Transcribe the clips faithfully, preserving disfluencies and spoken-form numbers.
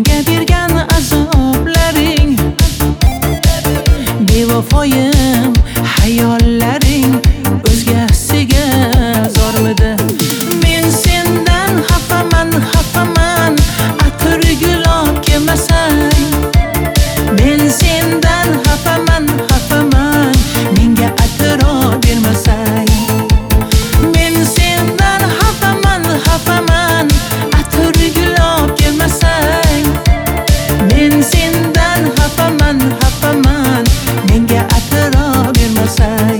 menga bergan azoblaring, bevafoyim hayollaring o'zgasiga zormidi? Men sendan xafaman, xafaman, atir gulab kelmasang. Men sendan xafaman, xafaman, menga atiro bermasang. Men sendan xafaman, xafaman, atir gulab kelmasang. Men sendan xafaman, xafaman, menga atiro bermasang.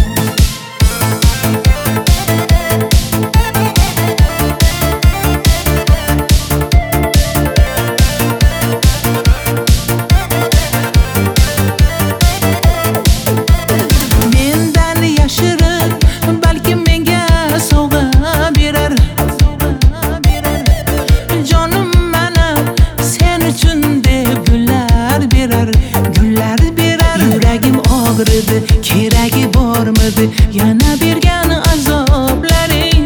Keragi bormidi yana bergan azoblaring,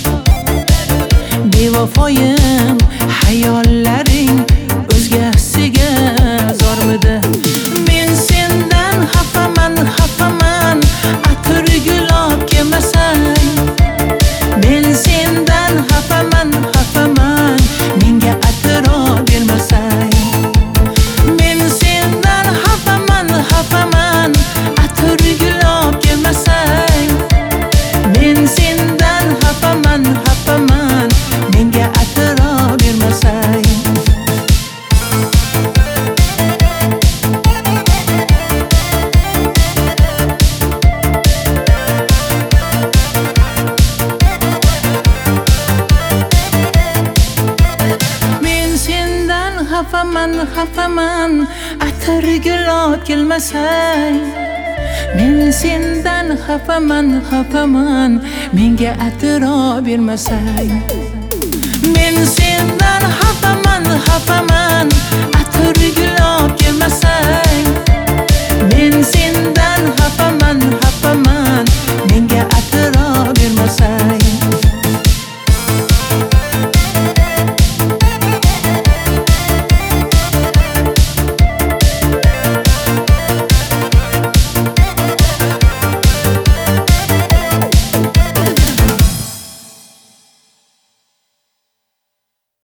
bevafoyim hayollaring o'zgasiga zormidi? Men sendan xafaman, xafaman, atir gulab kelmasang. Men sendan xafaman, xafaman, menga atiro bermasang. Men sendan xafaman, xafaman, atir gulab kelmasang. Men sendan xafaman, xafaman, menga atiro bermasang. Men sendan xafaman, xafaman, atir gulab kelmasang. Men sendan xafaman, xafaman, menga atiro bermasang. Men sendan xafaman, xafaman,